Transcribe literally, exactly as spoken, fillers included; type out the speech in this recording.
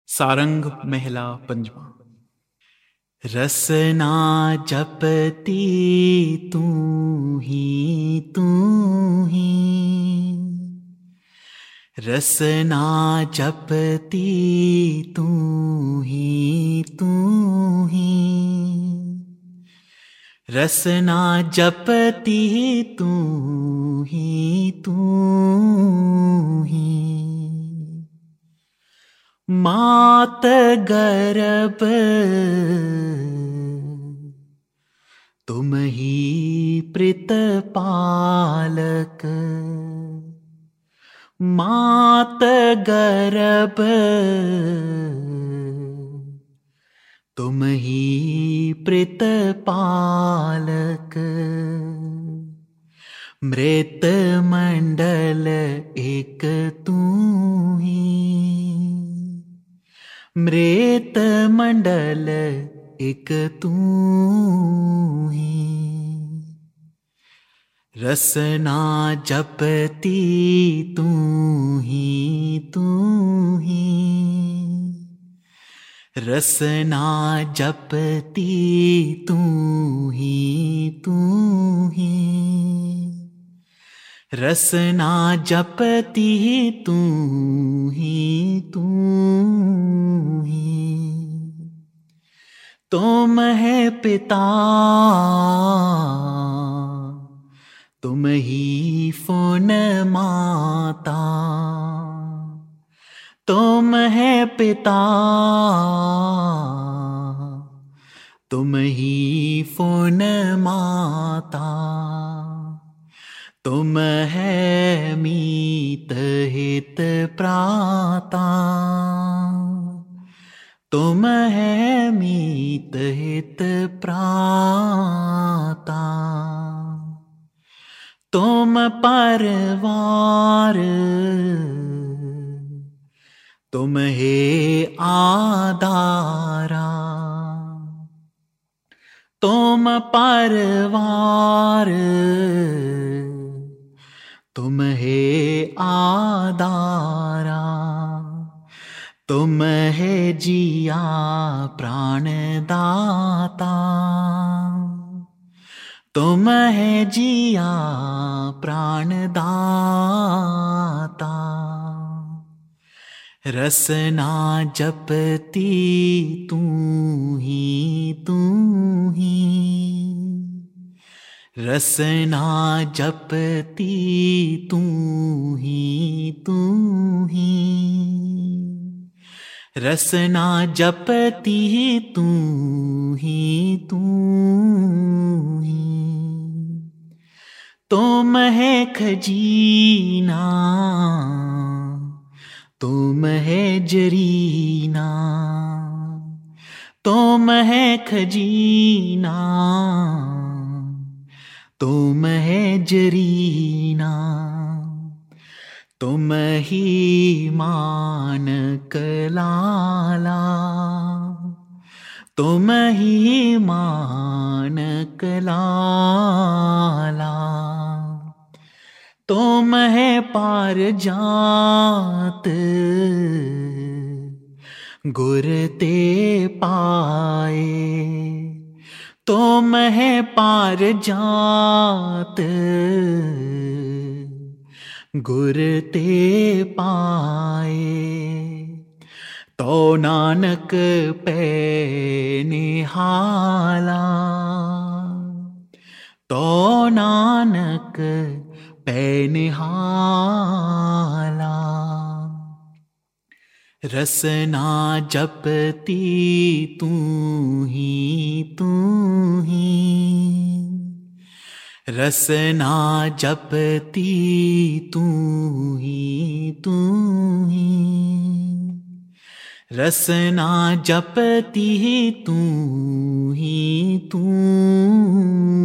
सारंग महला पंजवा। रसना जपती तू ही तू ही, रसना जपती तू ही तू ही, रसना जपती तू ही तू ही। मात गर्भ तुम ही प्रीतपालक, मात गर्भ तुम ही प्रीतपालक। मृत मंडल एक तू ही, मृत मंडल एक तू ही। रसना जपती तू ही तू ही, रसना जपती तू ही तू ही, रसना जपती तू ही तू ही। तुम है पिता तुम ही फुन माता, तुम है पिता तुम ही फुन माता। तुम है मीत हित प्राता, तुम है मीत हित प्राता। तुम परवार तुम है आधारा, तुम परवार तुम है आधारा। तुम है जिया प्राणदाता, तुम है जिया प्राणदाता। रसना जपती तू ही तू ही, रसना जपती तू ही तू ही, रसना जपती तू ही तू ही। तुम है खजीना तुम है जरीना, तुम है खजीना तुम है जरीना। तुम ही मानक लाला, तुम ही मानक लाला। तुम है पार जात गुर ते पाए, तुम है पार जात गुर ते पाए। तो नानक पे निहाला, तो नानक पे निहाला। रसना जपती तू ही तू ही, रसना जपती तू ही तू ही, रसना जपती तू ही तू